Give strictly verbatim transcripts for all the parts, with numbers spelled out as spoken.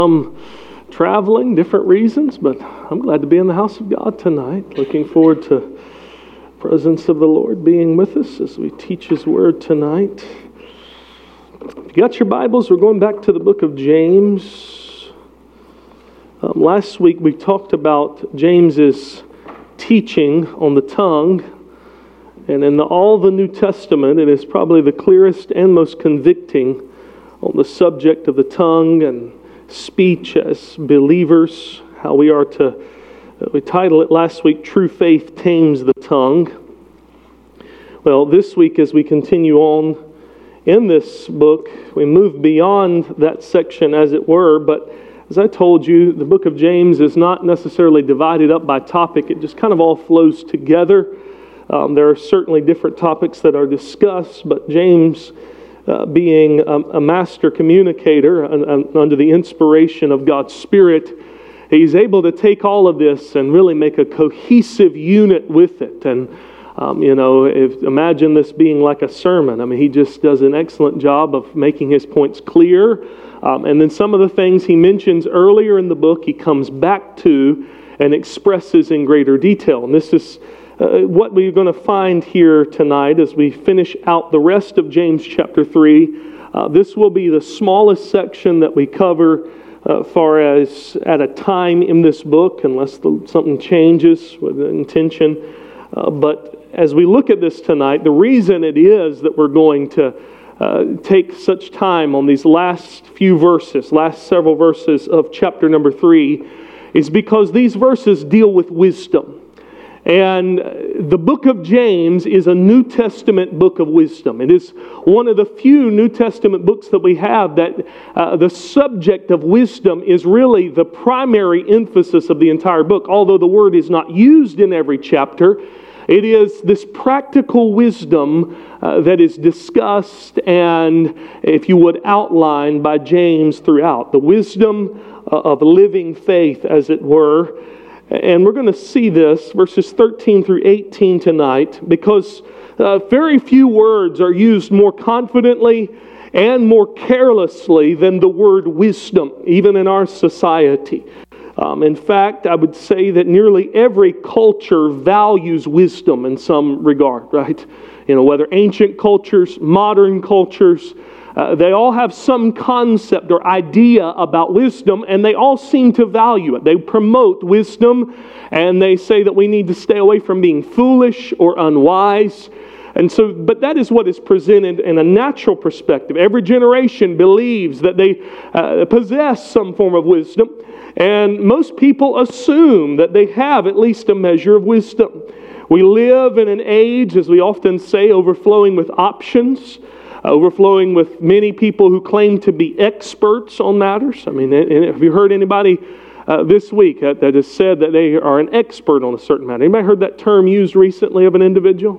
Um, traveling, different reasons, but I'm glad to be in the house of God tonight. Looking forward to the presence of the Lord being with us as we teach His Word tonight. If you got your Bibles, we're going back to the book of James. Um, last week we talked about James's teaching on the tongue, and in the, all the New Testament, it is probably the clearest and most convicting on the subject of the tongue and speech as believers, how we are to, uh, we titled it last week, True Faith Tames the Tongue. Well, this week as we continue on in this book, we move beyond that section as it were, but as I told you, the book of James is not necessarily divided up by topic, it just kind of all flows together. Um, there are certainly different topics that are discussed, but James Uh, being a, a master communicator and, and under the inspiration of God's Spirit, he's able to take all of this and really make a cohesive unit with it. And, um, you know, if, imagine this being like a sermon. I mean, he just does an excellent job of making his points clear. Um, and then some of the things he mentions earlier in the book, he comes back to and expresses in greater detail. And this is Uh, what we're going to find here tonight as we finish out the rest of James chapter three. Uh, this will be the smallest section that we cover uh, far as at a time in this book, unless the, something changes with the intention. Uh, but as we look at this tonight, the reason it is that we're going to uh, take such time on these last few verses, last several verses of chapter number three, is because these verses deal with wisdom. And the book of James is a New Testament book of wisdom. It is one of the few New Testament books that we have that uh, the subject of wisdom is really the primary emphasis of the entire book. Although the word is not used in every chapter, it is this practical wisdom uh, that is discussed and, if you would, outlined by James throughout. The wisdom uh, of living faith, as it were. And we're going to see this, verses thirteen through eighteen tonight, because uh, very few words are used more confidently and more carelessly than the word wisdom, even in our society. Um, in fact, I would say that nearly every culture values wisdom in some regard, right? You know, whether ancient cultures, modern cultures, Uh, they all have some concept or idea about wisdom, and they all seem to value it. They promote wisdom, and they say that we need to stay away from being foolish or unwise. And so, but that is what is presented in a natural perspective. Every generation believes that they uh, possess some form of wisdom, and most people assume that they have at least a measure of wisdom. We live in an age, as we often say, overflowing with options. Overflowing with many people who claim to be experts on matters. I mean, have you heard anybody uh, this week that, that has said that they are an expert on a certain matter? Anybody heard that term used recently of an individual?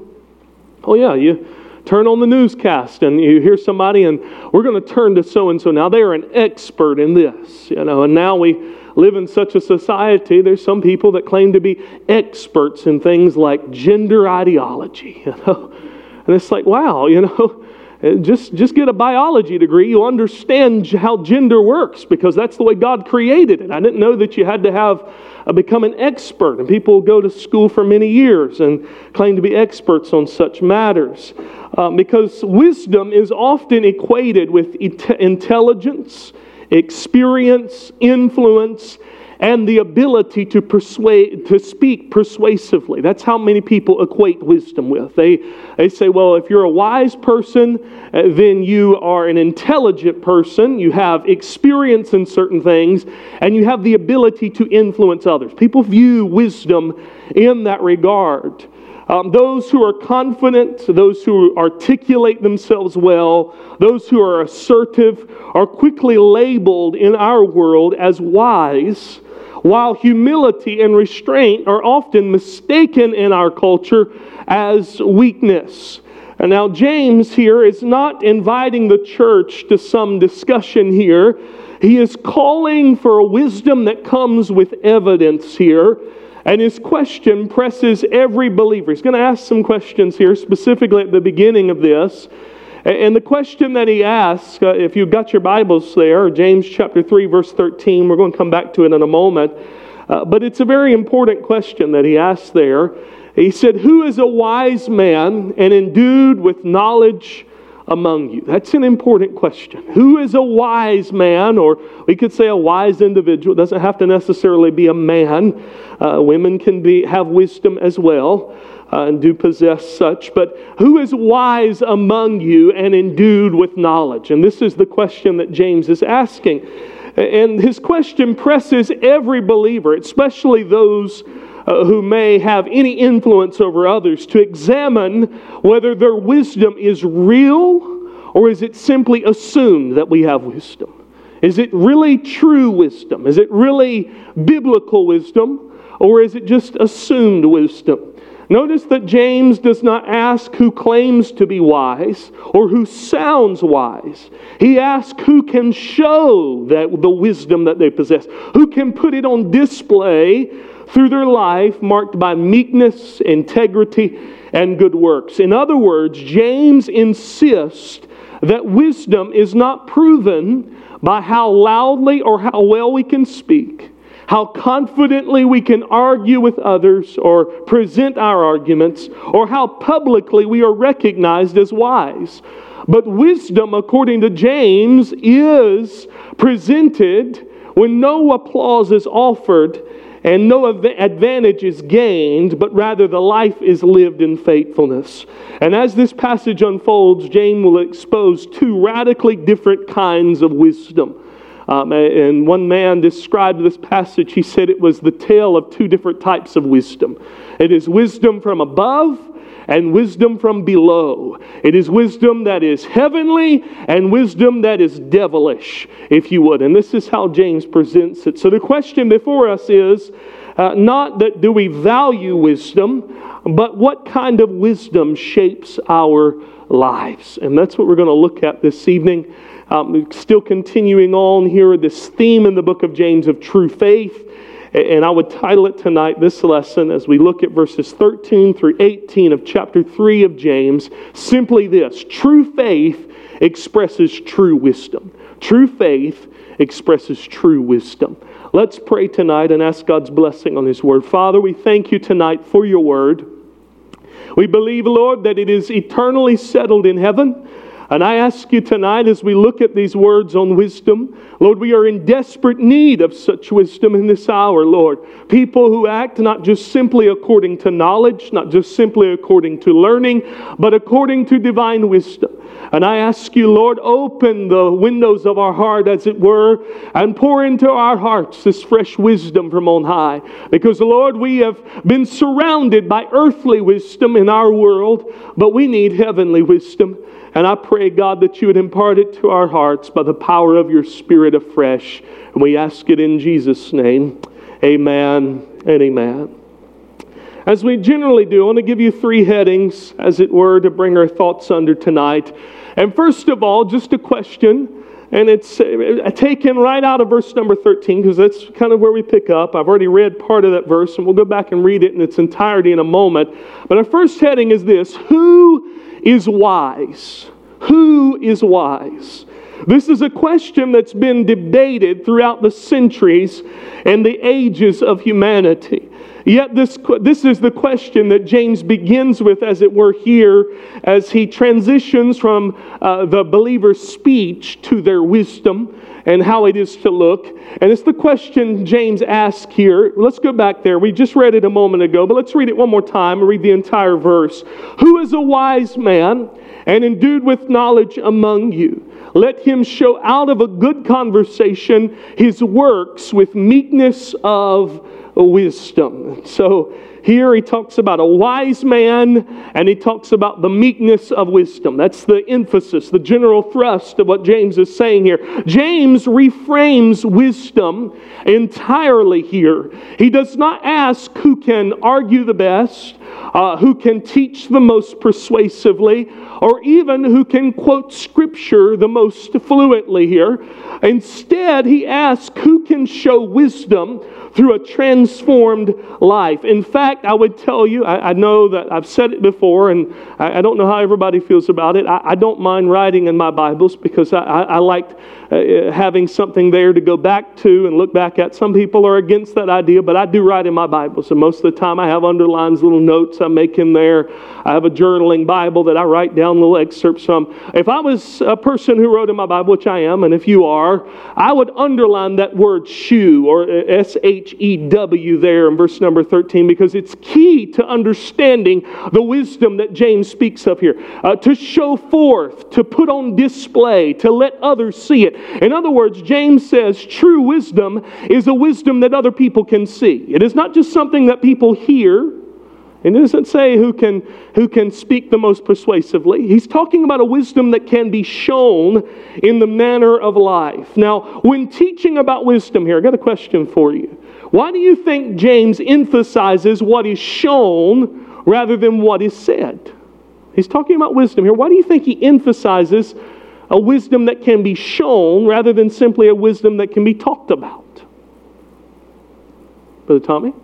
Oh yeah, you turn on the newscast and you hear somebody and we're going to turn to so-and-so now. They are an expert in this, you know, and now we live in such a society, there's some people that claim to be experts in things like gender ideology, you know. And it's like, wow, you know, Just just get a biology degree. You'll understand how gender works because that's the way God created it. I didn't know that you had to have uh, become an expert. And people go to school for many years and claim to be experts on such matters. Um, because wisdom is often equated with it- intelligence, experience, influence, and the ability to persuade, to speak persuasively. That's how many people equate wisdom with. They they say, well, if you're a wise person, uh, then you are an intelligent person. You have experience in certain things, and you have the ability to influence others. People view wisdom in that regard. Um, those who are confident, those who articulate themselves well, those who are assertive, are quickly labeled in our world as wise, while humility and restraint are often mistaken in our culture as weakness. And now James here is not inviting the church to some discussion here. He is calling for a wisdom that comes with evidence here. And his question presses every believer. He's going to ask some questions here, specifically at the beginning of this. And the question that he asks, uh, if you've got your Bibles there, James chapter three, verse thirteen, we're going to come back to it in a moment, uh, but it's a very important question that he asks there. He said, who is a wise man and endued with knowledge among you? That's an important question. Who is a wise man, or we could say a wise individual? It doesn't have to necessarily be a man. Uh, women can be have wisdom as well. Uh, and do possess such, but who is wise among you and endued with knowledge? And this is the question that James is asking. And his question presses every believer, especially those uh, who may have any influence over others, to examine whether their wisdom is real or is it simply assumed that we have wisdom. Is it really true wisdom? Is it really biblical wisdom? Or is it just assumed wisdom? Notice that James does not ask who claims to be wise or who sounds wise. He asks who can show that the wisdom that they possess, who can put it on display through their life marked by meekness, integrity, and good works. In other words, James insists that wisdom is not proven by how loudly or how well we can speak, how confidently we can argue with others or present our arguments, or how publicly we are recognized as wise. But wisdom, according to James, is presented when no applause is offered and no advantage is gained, but rather the life is lived in faithfulness. And as this passage unfolds, James will expose two radically different kinds of wisdom. Um, and one man described this passage. He said it was the tale of two different types of wisdom. It is wisdom from above and wisdom from below. It is wisdom that is heavenly and wisdom that is devilish, if you would. And this is how James presents it. So the question before us is uh, not that do we value wisdom, but what kind of wisdom shapes our lives. And that's what we're going to look at this evening. Um, still continuing on here, this theme in the book of James of true faith. And I would title it tonight, this lesson, as we look at verses thirteen through eighteen of chapter three of James, simply this: true faith expresses true wisdom. True faith expresses true wisdom. Let's pray tonight and ask God's blessing on His Word. Father, we thank You tonight for Your Word. We believe, Lord, that it is eternally settled in heaven. And I ask You tonight, as we look at these words on wisdom, Lord, we are in desperate need of such wisdom in this hour, Lord. People who act not just simply according to knowledge, not just simply according to learning, but according to divine wisdom. And I ask You, Lord, open the windows of our heart, as it were, and pour into our hearts this fresh wisdom from on high. Because, Lord, we have been surrounded by earthly wisdom in our world, but we need heavenly wisdom. And I pray, God, that You would impart it to our hearts by the power of Your Spirit afresh. And we ask it in Jesus' name. Amen and amen. As we generally do, I want to give you three headings, as it were, to bring our thoughts under tonight. And first of all, just a question. And it's taken right out of verse number thirteen, because that's kind of where we pick up. I've already read part of that verse, and we'll go back and read it in its entirety in a moment. But our first heading is this: who is wise? Who is wise? This is a question that's been debated throughout the centuries and the ages of humanity. Yet this, this is the question that James begins with, as it were, here, as he transitions from uh, the believer's speech to their wisdom and how it is to look. And it's the question James asks here. Let's go back there. We just read it a moment ago, but let's read it one more time and read the entire verse. Who is a wise man and endued with knowledge among you? Let him show out of a good conversation his works with meekness of wisdom. So here he talks about a wise man, and he talks about the meekness of wisdom. That's the emphasis, the general thrust of what James is saying here. James reframes wisdom entirely here. He does not ask who can argue the best, uh, who can teach the most persuasively, or even who can quote Scripture the most fluently here. Instead, he asks who can show wisdom through a transformed life. In fact, fact, I would tell you, I, I know that I've said it before, and I, I don't know how everybody feels about it. I, I don't mind writing in my Bibles because I, I, I like uh, having something there to go back to and look back at. Some people are against that idea, but I do write in my Bibles, and most of the time I have underlines, little notes I make in there. I have a journaling Bible that I write down little excerpts from. If I was a person who wrote in my Bible, which I am, and if you are, I would underline that word shew, or S H E W there in verse number thirteen, because it's key to understanding the wisdom that James speaks of here. Uh, to show forth, to put on display, to let others see it. In other words, James says true wisdom is a wisdom that other people can see. It is not just something that people hear. It doesn't say who can, who can speak the most persuasively. He's talking about a wisdom that can be shown in the manner of life. Now, when teaching about wisdom here, I got a question for you. Why do you think James emphasizes what is shown rather than what is said? He's talking about wisdom here. Why do you think he emphasizes a wisdom that can be shown rather than simply a wisdom that can be talked about? Brother Tommy?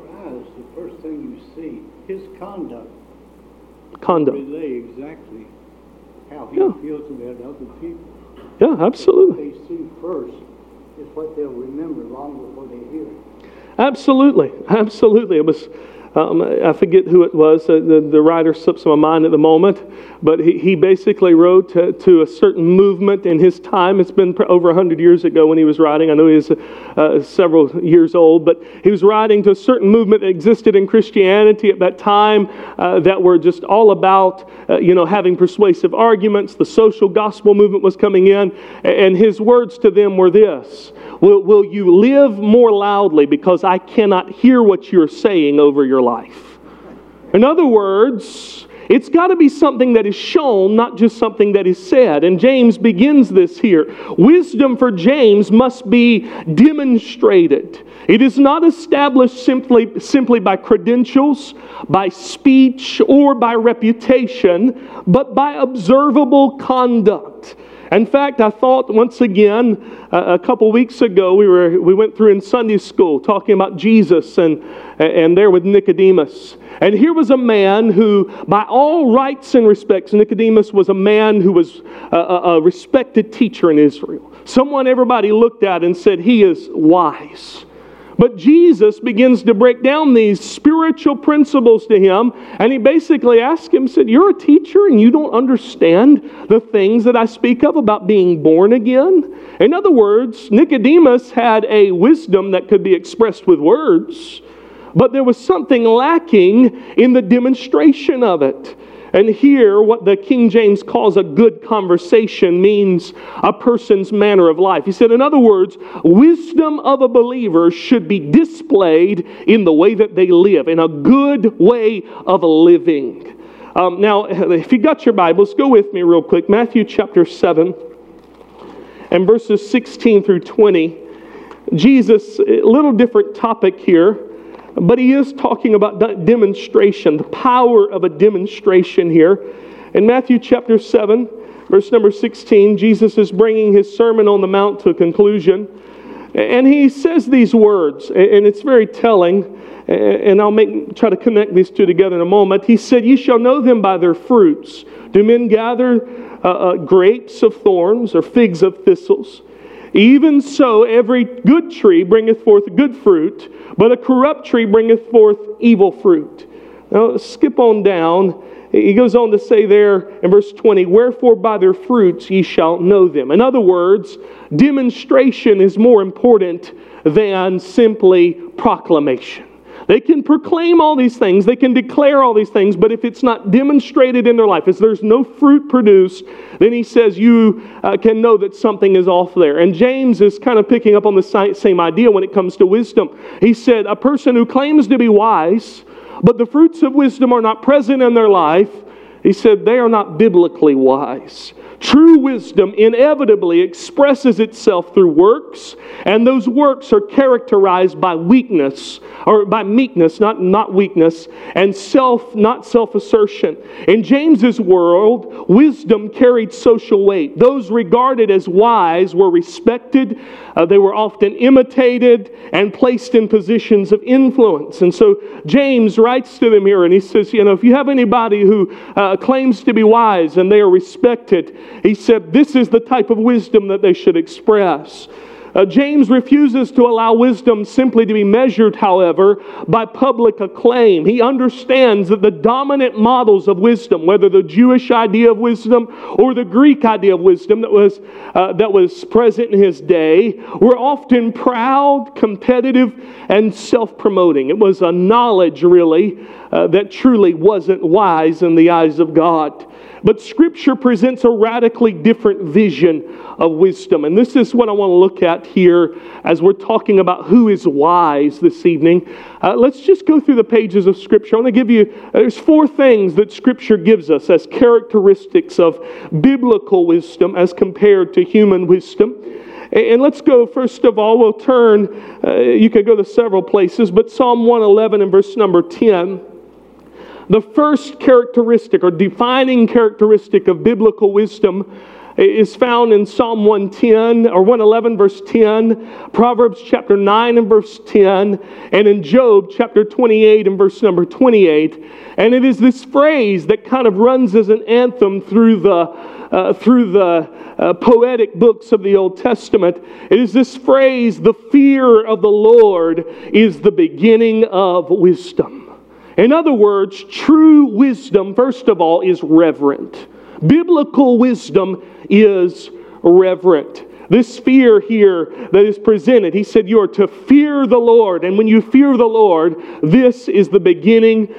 His conduct, conduct. relay exactly how he Yeah. feels about other people. Yeah, absolutely. What they see first is what they'll remember long before they hear it. Absolutely, absolutely. It was, um, I forget who it was. Uh, the, the writer slips my mind at the moment, but he, he basically wrote to, to a certain movement in his time. It's been over one hundred years ago when he was writing. I know he was uh, several years old, but he was writing to a certain movement that existed in Christianity at that time uh, that were just all about, uh, you know, having persuasive arguments. The social gospel movement was coming in, and his words to them were this: Will, will you live more loudly because I cannot hear what you're saying over your life? In other words, it's got to be something that is shown, not just something that is said. And James begins this here. Wisdom for James must be demonstrated. It is not established simply, simply by credentials, by speech, or by reputation, but by observable conduct. In fact, I thought once again, uh, a couple weeks ago, we were we went through in Sunday school talking about Jesus and, and there with Nicodemus. And here was a man who, by all rights and respects, Nicodemus was a man who was a, a, a respected teacher in Israel. Someone everybody looked at and said, he is wise. But Jesus begins to break down these spiritual principles to him, and he basically asked him, said, you're a teacher and you don't understand the things that I speak of about being born again? In other words, Nicodemus had a wisdom that could be expressed with words, but there was something lacking in the demonstration of it. And here, what the King James calls a good conversation means a person's manner of life. He said, in other words, wisdom of a believer should be displayed in the way that they live, in a good way of living. Um, now, if you got your Bibles, go with me real quick. Matthew chapter seven and verses sixteen through twenty. Jesus, a little different topic here. But he is talking about demonstration, the power of a demonstration here. In Matthew chapter seven, verse number sixteen, Jesus is bringing his Sermon on the Mount to a conclusion. And he says these words, and it's very telling, and I'll make try to connect these two together in a moment. He said, "Ye shall know them by their fruits. Do men gather uh, uh, grapes of thorns or figs of thistles? Even so, every good tree bringeth forth good fruit, but a corrupt tree bringeth forth evil fruit." Now, skip on down. He goes on to say there in verse twenty, "Wherefore by their fruits ye shall know them." In other words, demonstration is more important than simply proclamation. They can proclaim all these things, they can declare all these things, but if it's not demonstrated in their life, if there's no fruit produced, then he says you uh, can know that something is off there. And James is kind of picking up on the same idea when it comes to wisdom. He said, a person who claims to be wise, but the fruits of wisdom are not present in their life, he said they are not biblically wise. True wisdom inevitably expresses itself through works, and those works are characterized by weakness, or by meekness, not, not weakness, and self, not self-assertion. In James's world, wisdom carried social weight. Those regarded as wise were respected, uh, they were often imitated, and placed in positions of influence. And so James writes to them here, and he says, you know, if you have anybody who uh, claims to be wise and they are respected, he said this is the type of wisdom that they should express. Uh, James refuses to allow wisdom simply to be measured, however, by public acclaim. He understands that the dominant models of wisdom, whether the Jewish idea of wisdom or the Greek idea of wisdom that was, uh, that was present in his day, were often proud, competitive, and self-promoting. It was a knowledge, really, uh, that truly wasn't wise in the eyes of God. But Scripture presents a radically different vision of wisdom. And this is what I want to look at here as we're talking about who is wise this evening. Uh, let's just go through the pages of Scripture. I want to give you, uh, there's four things that Scripture gives us as characteristics of biblical wisdom as compared to human wisdom. And let's go, first of all, we'll turn, uh, you could go to several places, but Psalm one eleven and verse number ten. The first characteristic or defining characteristic of biblical wisdom is found in Psalm one ten or one eleven verse ten, Proverbs chapter nine and verse ten, and in Job chapter twenty-eight and verse number twenty-eight. And it is this phrase that kind of runs as an anthem through the uh, through the uh, poetic books of the Old Testament. It is this phrase, the fear of the Lord is the beginning of wisdom. In other words, true wisdom, first of all, is reverent. Biblical wisdom is reverent. This fear here that is presented, he said, you are to fear the Lord. And when you fear the Lord, this is the beginning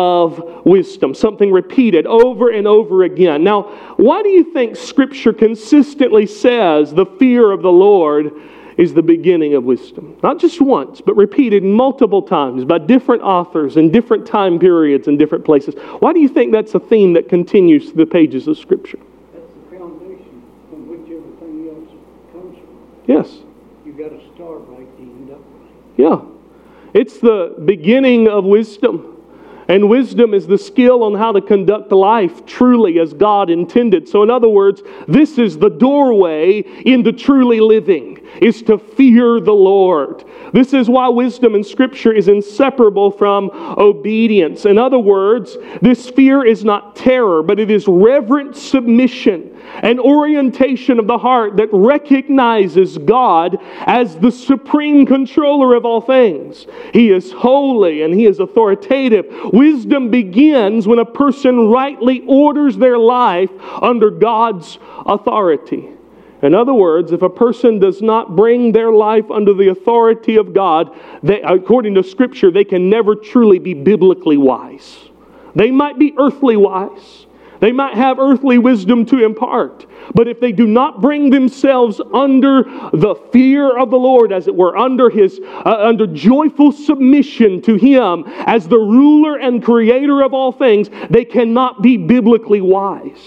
of wisdom. Something repeated over and over again. Now, why do you think Scripture consistently says the fear of the Lord is the beginning of wisdom? Not just once, but repeated multiple times by different authors in different time periods and different places. Why do you think that's a theme that continues through the pages of Scripture? That's the foundation from which everything else comes from. Yes. You've got to start right to end up right. Yeah. It's the beginning of wisdom. And wisdom is the skill on how to conduct life truly as God intended. So in other words, this is the doorway into truly living, is to fear the Lord. This is why wisdom in Scripture is inseparable from obedience. In other words, this fear is not terror, but it is reverent submission, an orientation of the heart that recognizes God as the supreme controller of all things. He is holy and He is authoritative. Wisdom begins when a person rightly orders their life under God's authority. In other words, if a person does not bring their life under the authority of God, they, according to Scripture, they can never truly be biblically wise. They might be earthly wise. They might have earthly wisdom to impart. But if they do not bring themselves under the fear of the Lord, as it were, under His, uh, under joyful submission to Him as the ruler and creator of all things, they cannot be biblically wise.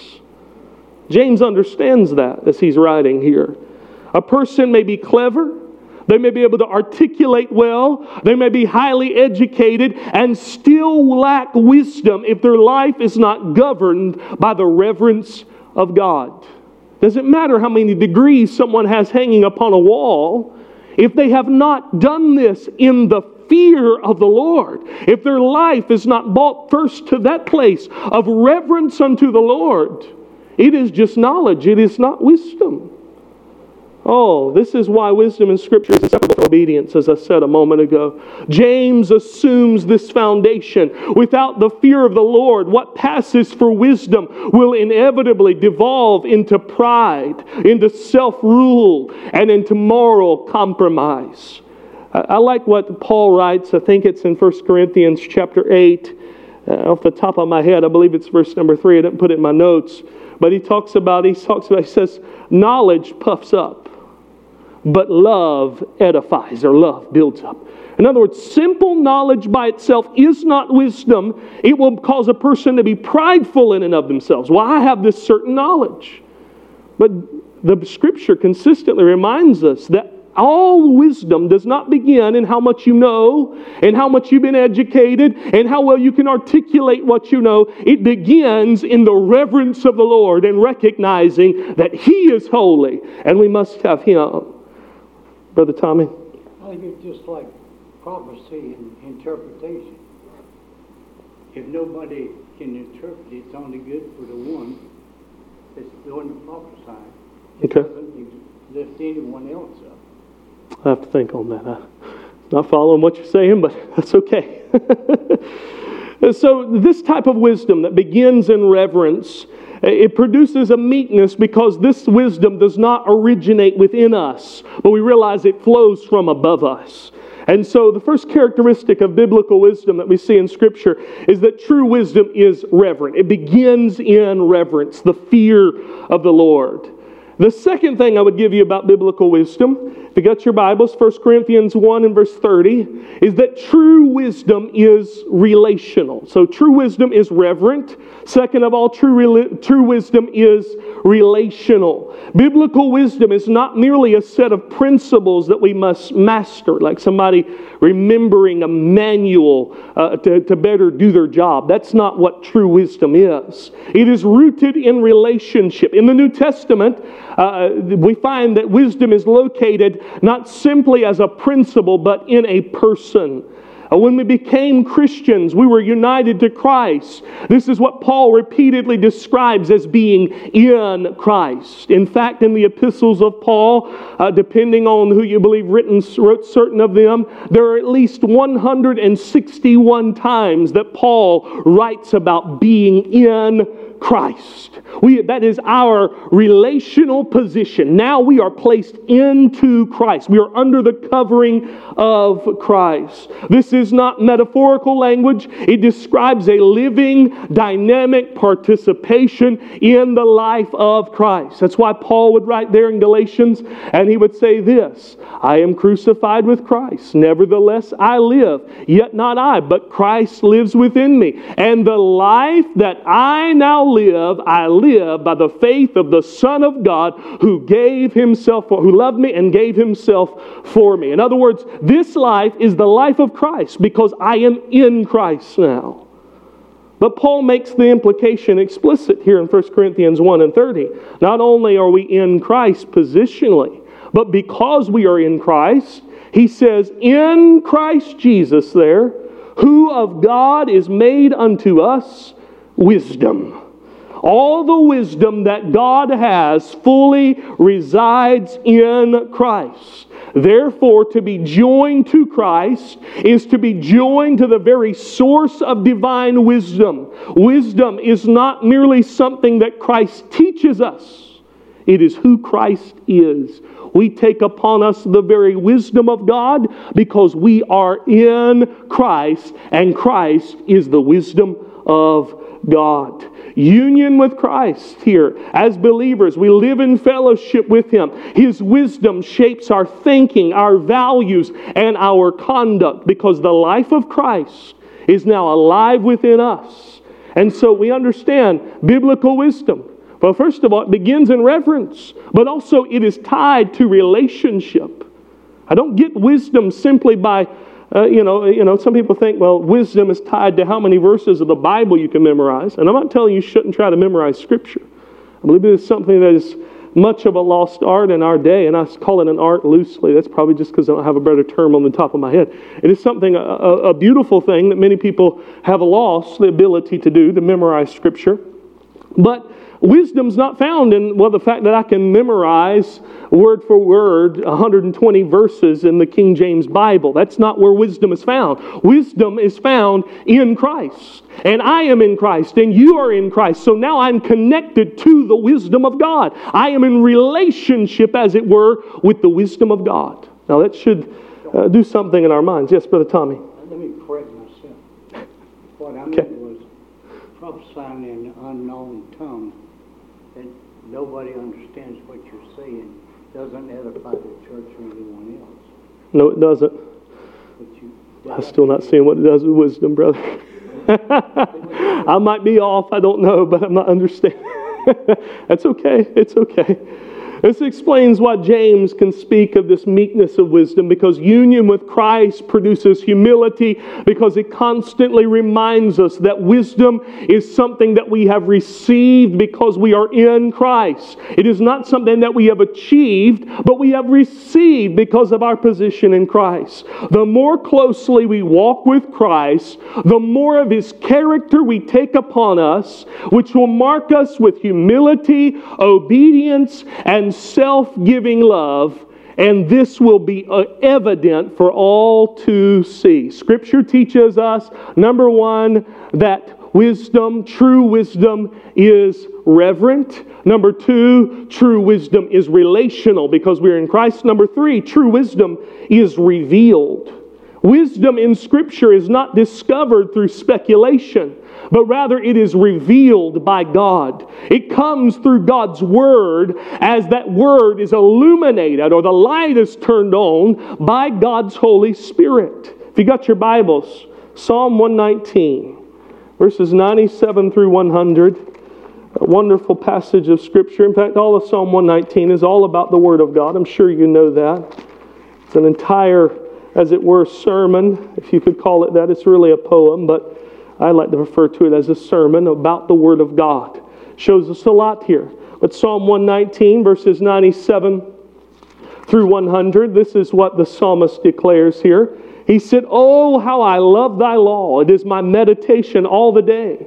James understands that as he's writing here. A person may be clever, they may be able to articulate well, they may be highly educated, and still lack wisdom if their life is not governed by the reverence of God. Doesn't matter how many degrees someone has hanging upon a wall, if they have not done this in the fear of the Lord, if their life is not brought first to that place of reverence unto the Lord, it is just knowledge. It is not wisdom. Oh, this is why wisdom in Scripture is inseparable from obedience, as I said a moment ago. James assumes this foundation. Without the fear of the Lord, what passes for wisdom will inevitably devolve into pride, into self-rule, and into moral compromise. I like what Paul writes. I think it's in First Corinthians chapter eight. Uh, off the top of my head, I believe it's verse number three. I didn't put it in my notes. But he talks about, he talks about, he says, knowledge puffs up, but love edifies, or love builds up. In other words, simple knowledge by itself is not wisdom. It will cause a person to be prideful in and of themselves. Well, I have this certain knowledge. But the Scripture consistently reminds us that all wisdom does not begin in how much you know and how much you've been educated and how well you can articulate what you know. It begins in the reverence of the Lord and recognizing that He is holy and we must have Him. Brother Tommy? I think it's just like prophecy and interpretation. If nobody can interpret it, it's only good for the one that's doing the prophesying. It Okay. doesn't lift anyone else up. I have to think on that. I'm not following what you're saying, but that's okay. So this type of wisdom that begins in reverence, it produces a meekness because this wisdom does not originate within us, but we realize it flows from above us. And so the first characteristic of biblical wisdom that we see in Scripture is that true wisdom is reverent. It begins in reverence, the fear of the Lord. The second thing I would give you about biblical wisdom, if you got your Bibles, First Corinthians one and verse thirty, is that true wisdom is relational. So true wisdom is reverent. Second of all, true, true wisdom is relational. Biblical wisdom is not merely a set of principles that we must master, like somebody remembering a manual uh, to, to better do their job. That's not what true wisdom is. It is rooted in relationship. In the New Testament, uh, we find that wisdom is located not simply as a principle, but in a person. When we became Christians, we were united to Christ. This is what Paul repeatedly describes as being in Christ. In fact, in the epistles of Paul, uh, depending on who you believe written, wrote certain of them, there are at least one hundred sixty-one times that Paul writes about being in Christ. We, that is our relational position. Now we are placed into Christ. We are under the covering of Christ. This is not metaphorical language. It describes a living, dynamic participation in the life of Christ. That's why Paul would write there in Galatians, and he would say this, I am crucified with Christ. Nevertheless, I live. Yet not I, but Christ lives within me. And the life that I now live, I live by the faith of the Son of God who gave Himself, for, who loved me and gave Himself for me. In other words, this life is the life of Christ because I am in Christ now. But Paul makes the implication explicit here in First Corinthians one and thirty. Not only are we in Christ positionally, but because we are in Christ, he says, in Christ Jesus there, who of God is made unto us wisdom. All the wisdom that God has fully resides in Christ. Therefore, to be joined to Christ is to be joined to the very source of divine wisdom. Wisdom is not merely something that Christ teaches us. It is who Christ is. We take upon us the very wisdom of God because we are in Christ, and Christ is the wisdom of God. Union with Christ here. As believers, we live in fellowship with Him. His wisdom shapes our thinking, our values, and our conduct because the life of Christ is now alive within us. And so we understand biblical wisdom. Well, first of all, it begins in reverence, but also it is tied to relationship. I don't get wisdom simply by Uh, you know, you know, some people think, well, wisdom is tied to how many verses of the Bible you can memorize. And I'm not telling you you shouldn't try to memorize Scripture. I believe it is something that is much of a lost art in our day, and I call it an art loosely. That's probably just because I don't have a better term on the top of my head. It is something, a, a, a beautiful thing that many people have lost the ability to do, to memorize Scripture. But wisdom's not found in, well, the fact that I can memorize word for word one hundred twenty verses in the King James Bible. That's not where wisdom is found. Wisdom is found in Christ. And I am in Christ, and you are in Christ. So now I'm connected to the wisdom of God. I am in relationship, as it were, with the wisdom of God. Now that should uh, do something in our minds. Yes, Brother Tommy. Let me correct myself. What I Okay. meant was prophesying in an unknown tongue that nobody understands what you're saying doesn't edify the church or anyone else. No, it doesn't. But you, I'm still not seeing what it does with wisdom, brother. I might be off, I don't know, but I'm not understanding. That's okay. It's okay. This explains why James can speak of this meekness of wisdom, because union with Christ produces humility, because it constantly reminds us that wisdom is something that we have received because we are in Christ. It is not something that we have achieved, but we have received because of our position in Christ. The more closely we walk with Christ, the more of His character we take upon us, which will mark us with humility, obedience, and self-giving love, and this will be evident for all to see. Scripture teaches us, number one, that wisdom, true wisdom, is reverent. Number two, true wisdom is relational because we're in Christ. Number three, true wisdom is revealed. Wisdom in Scripture is not discovered through speculation, but rather it is revealed by God. It comes through God's Word as that Word is illuminated or the light is turned on by God's Holy Spirit. If you got your Bibles, Psalm one nineteen, verses ninety-seven through one hundred, a wonderful passage of Scripture. In fact, all of Psalm one nineteen is all about the Word of God. I'm sure you know that. It's an entire, as it were, sermon, if you could call it that. It's really a poem, but I like to refer to it as a sermon about the Word of God. Shows us a lot here. But Psalm one nineteen, verses ninety-seven through one hundred, this is what the psalmist declares here. He said, "Oh, how I love thy law. It is my meditation all the day.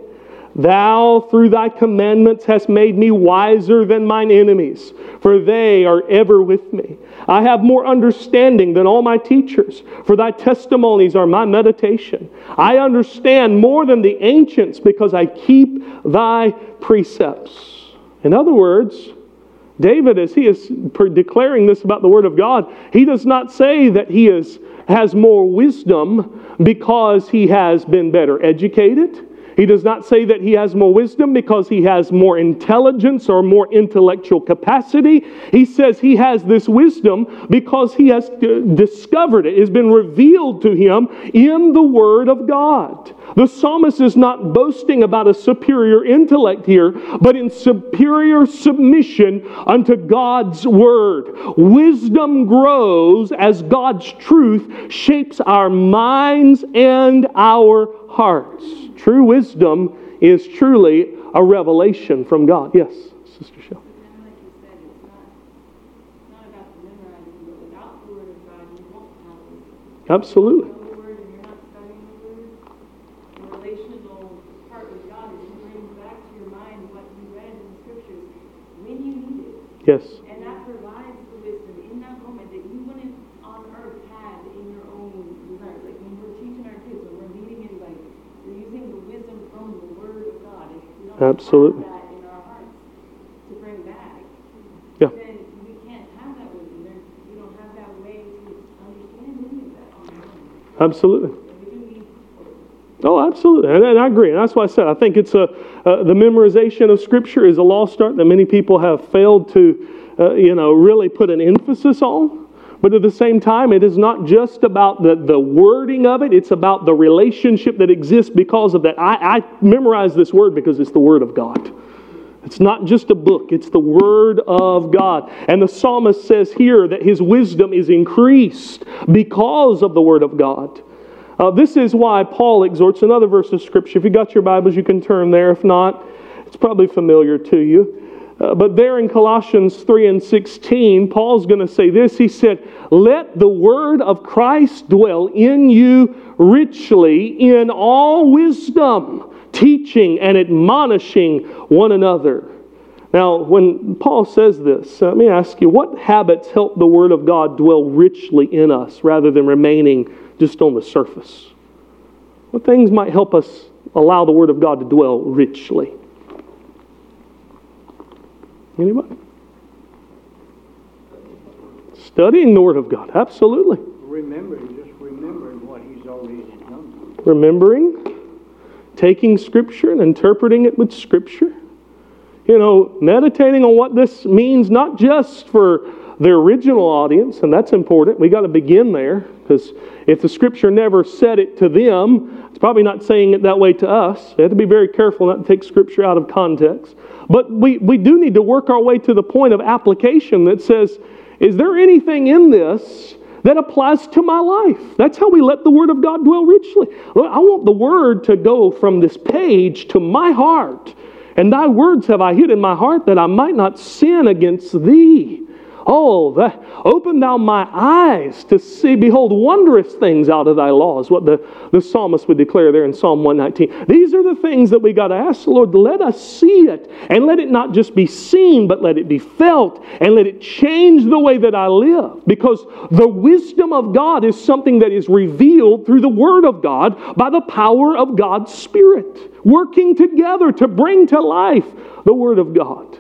Thou, through thy commandments, hast made me wiser than mine enemies, for they are ever with me. I have more understanding than all my teachers, for thy testimonies are my meditation. I understand more than the ancients, because I keep thy precepts." In other words, David, as he is declaring this about the Word of God, he does not say that he is, has more wisdom because he has been better educated. He does not say that he has more wisdom because he has more intelligence or more intellectual capacity. He says he has this wisdom because he has discovered it. It has been revealed to him in the Word of God. The psalmist is not boasting about a superior intellect here, but in superior submission unto God's Word. Wisdom grows as God's truth shapes our minds and our hearts. True wisdom is truly a revelation from God. Yes, Sister Shell. And like you said, it's not, not about the memorizing, but without the Word of God, you won't have wisdom. Absolutely. You know the Word and you're not studying the Word. The relational part with God is He brings back to your mind what you read in the Scriptures when you need it. Yes. And that provides the wisdom in that moment that you wouldn't on earth have in your own desire. Like when we're teaching our kids, when we're leading in life, we're using the wisdom from the Word of God. If we don't Absolutely. have that in our hearts to bring back, Yeah. then we can't have that wisdom. There, we don't have that way to understand any of that on our own. Absolutely. So we do need Oh, absolutely. And, and I agree. And that's why I said I think it's a uh, the memorization of Scripture is a lost art that many people have failed to, uh, you know, really put an emphasis on. But at the same time, it is not just about the, the wording of it. It's about the relationship that exists because of that. I, I memorize this word because it's the Word of God. It's not just a book. It's the Word of God. And the psalmist says here that his wisdom is increased because of the Word of God. Uh, this is why Paul exhorts another verse of Scripture. If you got your Bibles, you can turn there. If not, it's probably familiar to you. Uh, but there in Colossians three and sixteen, Paul's going to say this. He said, "Let the word of Christ dwell in you richly in all wisdom, teaching and admonishing one another." Now, when Paul says this, uh, let me ask you, what habits help the Word of God dwell richly in us rather than remaining just on the surface? What things might help us allow the Word of God to dwell richly? Anybody? Studying the Word of God, absolutely. Remembering, just remembering what He's already done. Remembering, taking Scripture and interpreting it with Scripture. You know, meditating on what this means, not just for their original audience, and that's important. We got to begin there, because if the Scripture never said it to them, it's probably not saying it that way to us. We have to be very careful not to take Scripture out of context. But we, we do need to work our way to the point of application that says, is there anything in this that applies to my life? That's how we let the Word of God dwell richly. I want the Word to go from this page to my heart. And thy words have I hid in my heart, that I might not sin against thee. Oh, that, open thou my eyes to see, behold, wondrous things out of thy laws. What the, the psalmist would declare there in Psalm one nineteen. These are the things that we got to ask the Lord. Let us see it. And let it not just be seen, but let it be felt. And let it change the way that I live. Because the wisdom of God is something that is revealed through the Word of God by the power of God's Spirit, working together to bring to life the Word of God.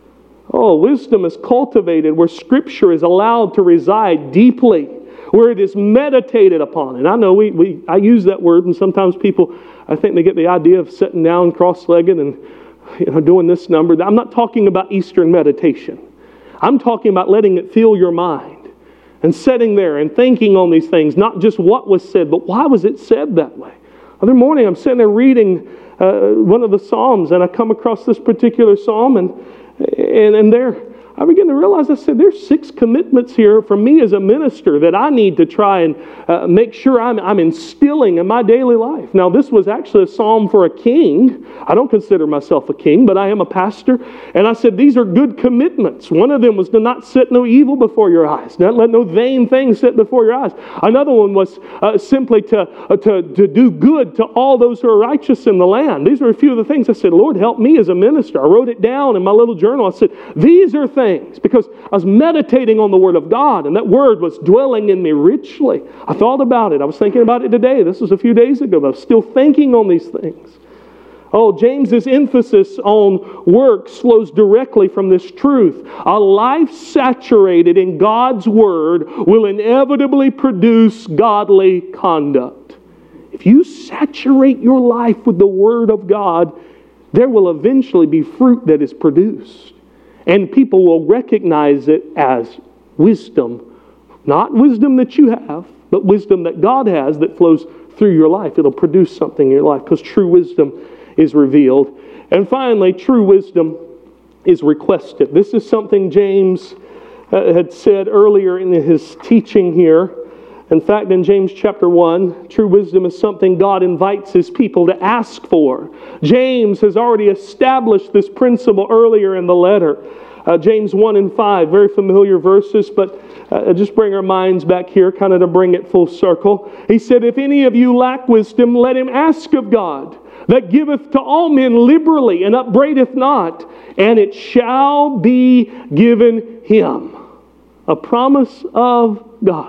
Oh, wisdom is cultivated where Scripture is allowed to reside deeply, where it is meditated upon. And I know we, we I use that word, and sometimes people, I think they get the idea of sitting down cross-legged and you know doing this number. I'm not talking about Eastern meditation. I'm talking about letting it fill your mind and sitting there and thinking on these things, not just what was said, but why was it said that way? Other morning, I'm sitting there reading uh, one of the Psalms, and I come across this particular Psalm, and And, and there, I began to realize, I said, there's six commitments here for me as a minister that I need to try and uh, make sure I'm, I'm instilling in my daily life. Now, this was actually a psalm for a king. I don't consider myself a king, but I am a pastor. And I said, these are good commitments. One of them was to not set no evil before your eyes, not let no vain things sit before your eyes. Another one was uh, simply to, uh, to, to do good to all those who are righteous in the land. These were a few of the things I said, Lord, help me as a minister. I wrote it down in my little journal. I said, these are things. Because I was meditating on the Word of God, and that Word was dwelling in me richly. I thought about it. I was thinking about it today. This was a few days ago, but I was still thinking on these things. Oh, James's emphasis on works flows directly from this truth. A life saturated in God's Word will inevitably produce godly conduct. If you saturate your life with the Word of God, there will eventually be fruit that is produced. And people will recognize it as wisdom. Not wisdom that you have, but wisdom that God has that flows through your life. It'll produce something in your life because true wisdom is revealed. And finally, true wisdom is requested. This is something James uh, had said earlier in his teaching here. In fact, in James chapter one, true wisdom is something God invites His people to ask for. James has already established this principle earlier in the letter. Uh, James one and five, very familiar verses, but uh, just bring our minds back here, kind of to bring it full circle. He said, if any of you lack wisdom, let him ask of God, that giveth to all men liberally and upbraideth not, and it shall be given him. A promise of God.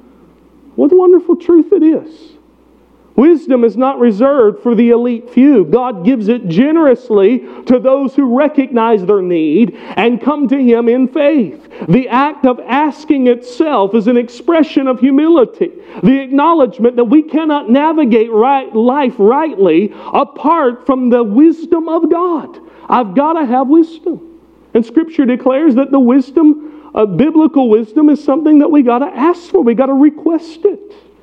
What a wonderful truth it is. Wisdom is not reserved for the elite few. God gives it generously to those who recognize their need and come to Him in faith. The act of asking itself is an expression of humility. The acknowledgement that we cannot navigate right, life rightly apart from the wisdom of God. I've got to have wisdom. And Scripture declares that the wisdom Uh, biblical wisdom is something that we got to ask for. We got to request it.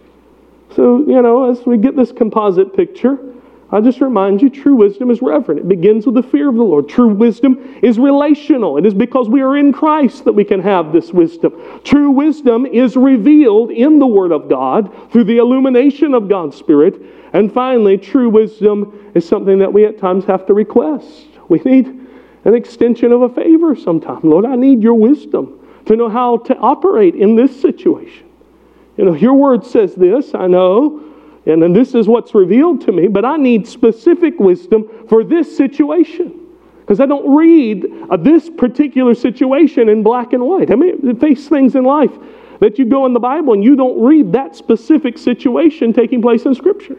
So, you know, as we get this composite picture, I just remind you, true wisdom is reverent. It begins with the fear of the Lord. True wisdom is relational. It is because we are in Christ that we can have this wisdom. True wisdom is revealed in the Word of God through the illumination of God's Spirit. And finally, true wisdom is something that we at times have to request. We need an extension of a favor sometime. Lord, I need your wisdom to know how to operate in this situation. You know, your word says this, I know, and then this is what's revealed to me, but I need specific wisdom for this situation. Because I don't read uh, this particular situation in black and white. I mean, you face things in life that you go in the Bible and you don't read that specific situation taking place in Scripture.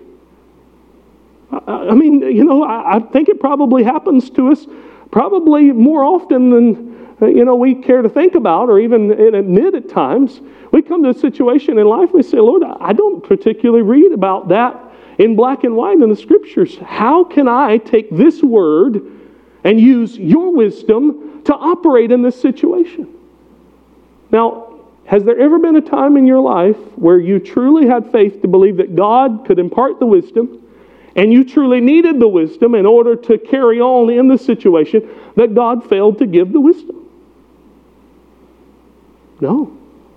I, I mean, you know, I, I think it probably happens to us probably more often than you know, we care to think about or even admit at times. We come to a situation in life and we say, Lord, I don't particularly read about that in black and white in the Scriptures. How can I take this word and use your wisdom to operate in this situation? Now, has there ever been a time in your life where you truly had faith to believe that God could impart the wisdom, and you truly needed the wisdom in order to carry on in the situation, that God failed to give the wisdom? No.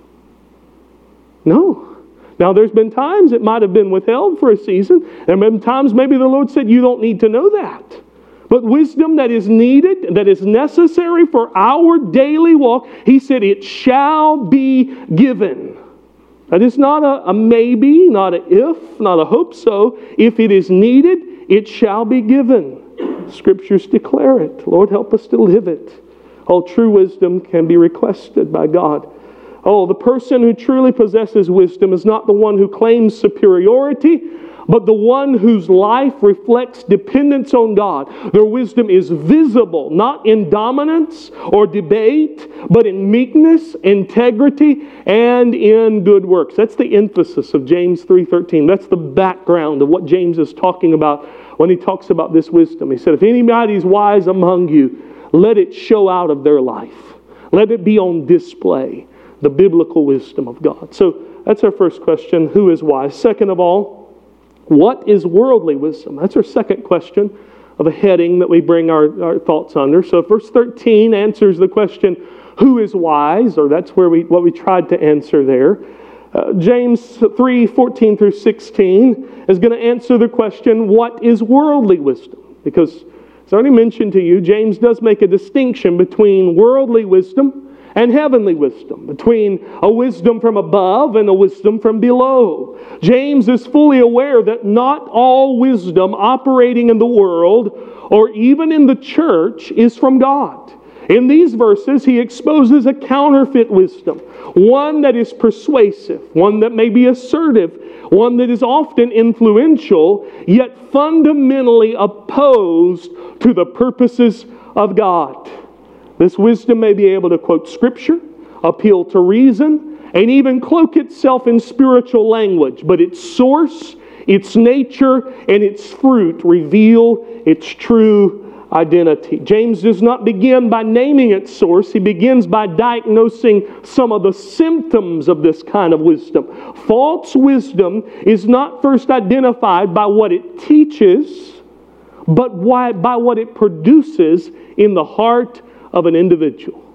No. Now, there's been times it might have been withheld for a season. There have been times maybe the Lord said, you don't need to know that. But wisdom that is needed, that is necessary for our daily walk, He said, it shall be given. That is not a, a maybe, not a if, not a hope so. If it is needed, it shall be given. Scriptures declare it. Lord, help us to live it. All true wisdom can be requested by God. Oh, the person who truly possesses wisdom is not the one who claims superiority, but the one whose life reflects dependence on God. Their wisdom is visible, not in dominance or debate, but in meekness, integrity, and in good works. That's the emphasis of James three thirteen. That's the background of what James is talking about when he talks about this wisdom. He said, if anybody is wise among you, let it show out of their life. Let it be on display, the biblical wisdom of God. So that's our first question, who is wise? Second of all, what is worldly wisdom? That's our second question of a heading that we bring our, our thoughts under. So verse thirteen answers the question, who is wise? Or that's where we what we tried to answer there. Uh, James three fourteen through sixteen is going to answer the question, what is worldly wisdom? Because, as I already mentioned to you, James does make a distinction between worldly wisdom and heavenly wisdom, between a wisdom from above and a wisdom from below. James is fully aware that not all wisdom operating in the world or even in the church is from God. In these verses, he exposes a counterfeit wisdom, one that is persuasive, one that may be assertive, one that is often influential, yet fundamentally opposed to the purposes of God. This wisdom may be able to quote Scripture, appeal to reason, and even cloak itself in spiritual language. But its source, its nature, and its fruit reveal its true identity. James does not begin by naming its source. He begins by diagnosing some of the symptoms of this kind of wisdom. False wisdom is not first identified by what it teaches, but by what it produces in the heart of an individual.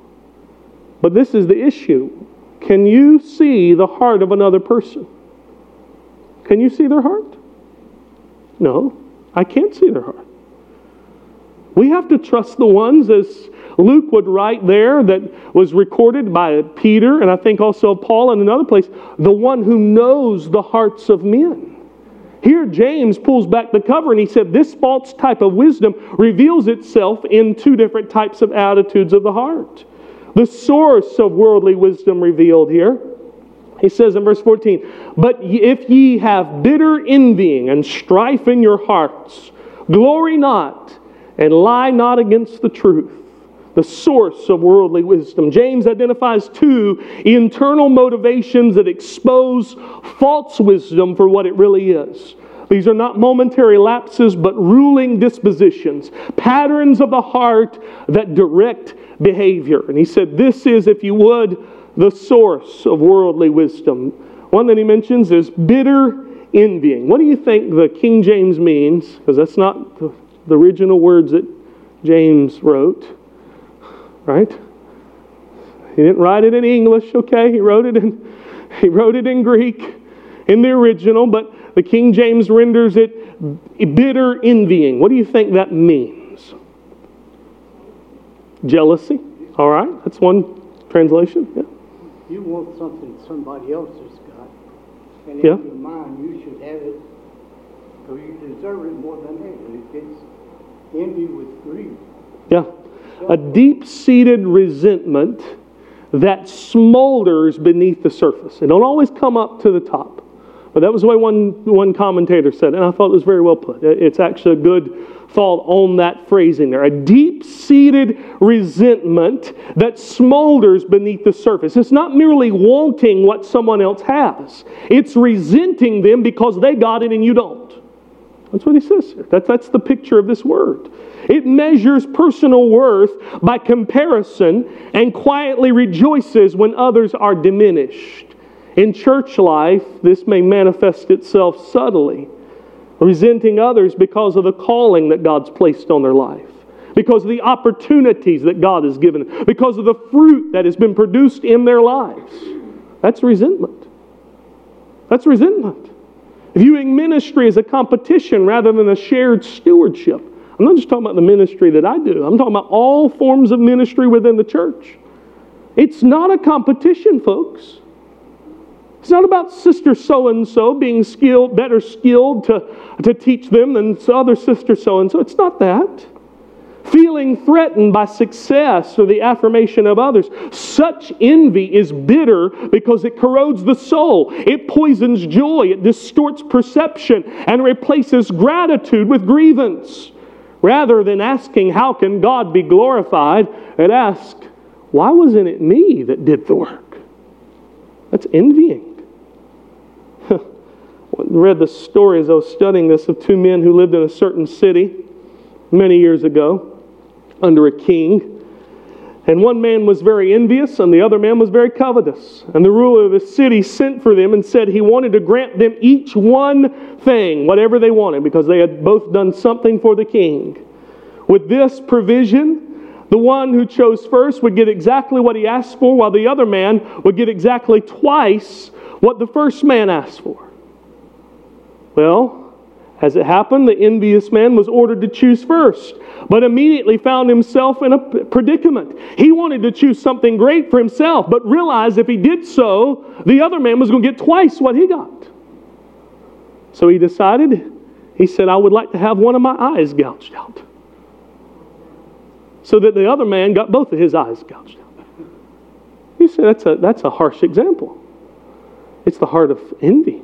But this is the issue. Can you see the heart of another person? Can you see their heart? No, I can't see their heart. We have to trust the ones, as Luke would write there, that was recorded by Peter, and I think also Paul in another place, the one who knows the hearts of men. Here, James pulls back the cover and he said this false type of wisdom reveals itself in two different types of attitudes of the heart. The source of worldly wisdom revealed here, he says in verse fourteen, but if ye have bitter envying and strife in your hearts, glory not and lie not against the truth. The source of worldly wisdom. James identifies two internal motivations that expose false wisdom for what it really is. These are not momentary lapses, but ruling dispositions, patterns of the heart that direct behavior. And he said, this is, if you would, the source of worldly wisdom. One that he mentions is bitter envying. What do you think the King James means? Because that's not the, the original words that James wrote. Right? He didn't write it in English, okay? He wrote it in he wrote it in Greek in the original, but the King James renders it bitter envying. What do you think that means? Jealousy. All right, that's one translation. Yeah. You want something somebody else has got, and in Yeah. your mind you should have it, because you deserve it more than that. It's envy with greed. Yeah. A deep-seated resentment that smolders beneath the surface. It don't always come up to the top. But that was the way one, one commentator said it, and I thought it was very well put. It's actually a good thought on that phrasing there. A deep-seated resentment that smolders beneath the surface. It's not merely wanting what someone else has. It's resenting them because they got it and you don't. That's what he says here. That, that's the picture of this word. It measures personal worth by comparison and quietly rejoices when others are diminished. In church life, this may manifest itself subtly, resenting others because of the calling that God's placed on their life, because of the opportunities that God has given them, because of the fruit that has been produced in their lives. That's resentment. That's resentment. Viewing ministry as a competition rather than a shared stewardship. I'm not just talking about the ministry that I do. I'm talking about all forms of ministry within the church. It's not a competition, folks. It's not about sister so-and-so being skilled, better skilled to, to teach them than other sister so-and-so. It's not that. Feeling threatened by success or the affirmation of others. Such envy is bitter because it corrodes the soul. It poisons joy. It distorts perception and replaces gratitude with grievance. Rather than asking, how can God be glorified? It asks, why wasn't it me that did the work? That's envying. I read the story as I was studying this of two men who lived in a certain city many years ago under a king. And one man was very envious and the other man was very covetous. And the ruler of the city sent for them and said he wanted to grant them each one thing, whatever they wanted, because they had both done something for the king. With this provision, the one who chose first would get exactly what he asked for, while the other man would get exactly twice what the first man asked for. Well, as it happened, the envious man was ordered to choose first, but immediately found himself in a predicament. He wanted to choose something great for himself, but realized if he did so, the other man was going to get twice what he got. So he decided, he said, I would like to have one of my eyes gouged out. So that the other man got both of his eyes gouged out. You say that's a, that's a harsh example. It's the heart of envy.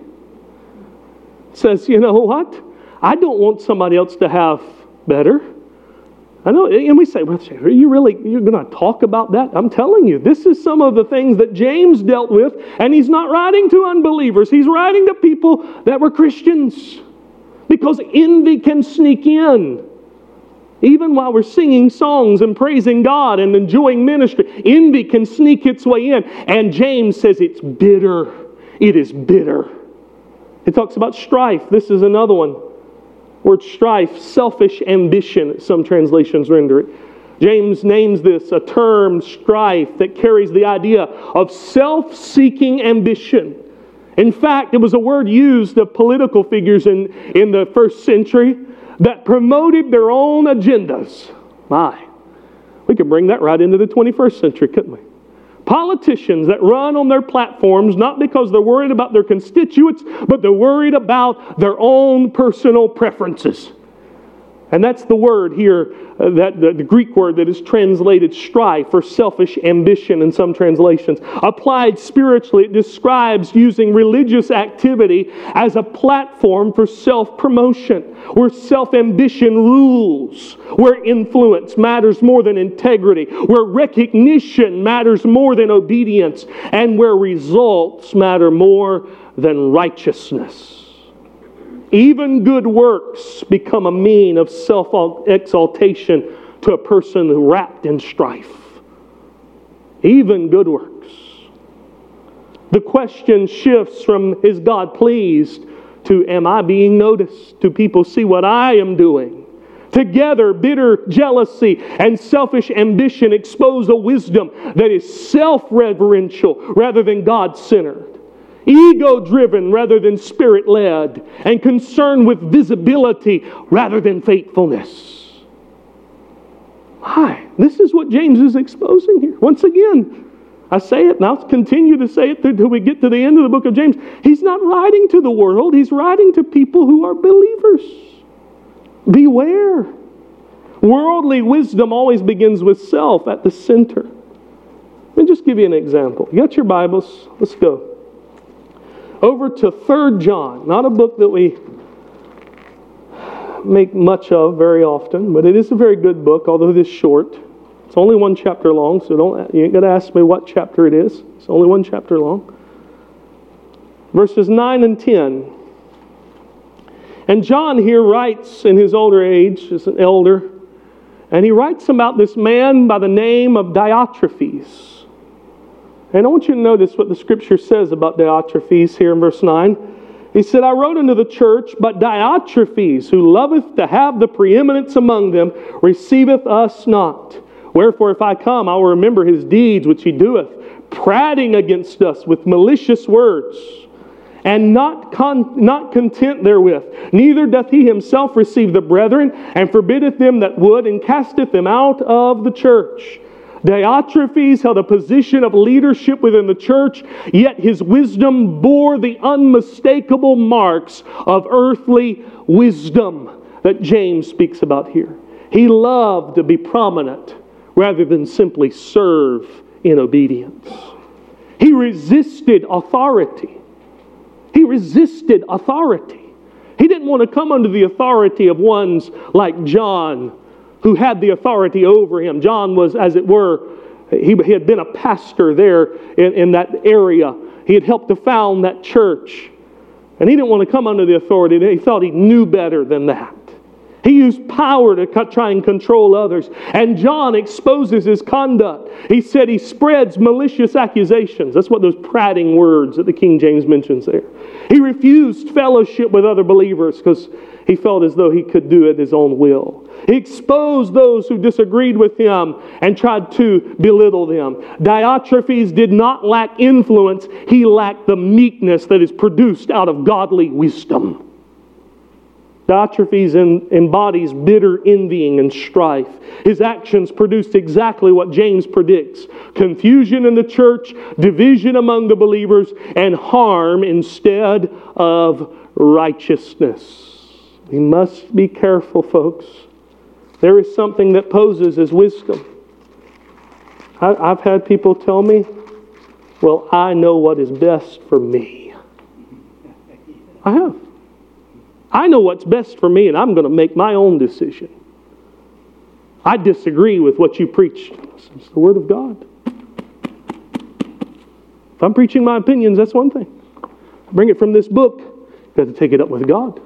It says, you know what? I don't want somebody else to have better. I know, and we say, well, are you really, you're going to talk about that? I'm telling you, this is some of the things that James dealt with, and he's not writing to unbelievers. He's writing to people that were Christians. Because envy can sneak in. Even while we're singing songs and praising God and enjoying ministry, envy can sneak its way in. And James says it's bitter. It is bitter. It talks about strife. This is another one. Word strife, selfish ambition, some translations render it. James names this a term, strife, that carries the idea of self-seeking ambition. In fact, it was a word used of political figures in, in the first century that promoted their own agendas. My, we could bring that right into the twenty-first century, couldn't we? Politicians that run on their platforms not because they're worried about their constituents, but they're worried about their own personal preferences. And that's the word here, uh, that the, the Greek word that is translated strife or selfish ambition in some translations. Applied spiritually, it describes using religious activity as a platform for self-promotion, where self-ambition rules, where influence matters more than integrity, where recognition matters more than obedience, and where results matter more than righteousness. Even good works become a mean of self-exaltation to a person wrapped in strife. Even good works. The question shifts from, is God pleased, to, am I being noticed? Do people see what I am doing? Together, bitter jealousy and selfish ambition expose a wisdom that is self-reverential rather than God-centered. Ego-driven rather than spirit-led, and concerned with visibility rather than faithfulness. Why? This is what James is exposing here. Once again, I say it and I'll continue to say it until we get to the end of the book of James. He's not writing to the world. He's writing to people who are believers. Beware. Worldly wisdom always begins with self at the center. Let me just give you an example. You got your Bibles? Let's go. Over to Third John, not a book that we make much of very often, but it is a very good book, although it is short. It's only one chapter long, so don't you ain't got to ask me what chapter it is. It's only one chapter long. Verses nine and ten. And John here writes in his older age, as an elder, and he writes about this man by the name of Diotrephes. And I want you to notice what the Scripture says about Diotrephes here in verse nine. He said, I wrote unto the church, but Diotrephes, who loveth to have the preeminence among them, receiveth us not. Wherefore, if I come, I will remember his deeds which he doeth, prating against us with malicious words. And not con- not content therewith, neither doth he himself receive the brethren, and forbiddeth them that would, and casteth them out of the church. Diotrephes held a position of leadership within the church, yet his wisdom bore the unmistakable marks of earthly wisdom that James speaks about here. He loved to be prominent rather than simply serve in obedience. He resisted authority. He resisted authority. He didn't want to come under the authority of ones like John, who had the authority over him. John was, as it were, he, he had been a pastor there in, in that area. He had helped to found that church. And he didn't want to come under the authority. He thought he knew better than that. He used power to try and control others. And John exposes his conduct. He said he spreads malicious accusations. That's what those prating words that the King James mentions there. He refused fellowship with other believers because he felt as though he could do it his own will. He exposed those who disagreed with him and tried to belittle them. Diotrephes did not lack influence. He lacked the meekness that is produced out of godly wisdom. Diotrephes embodies bitter envying and strife. His actions produced exactly what James predicts: confusion in the church, division among the believers, and harm instead of righteousness. We must be careful, folks. There is something that poses as wisdom. I, I've had people tell me, well, I know what is best for me. I have. I know what's best for me, and I'm going to make my own decision. I disagree with what you preach. It's the Word of God. If I'm preaching my opinions, that's one thing. I bring it from this book. You have to take it up with God.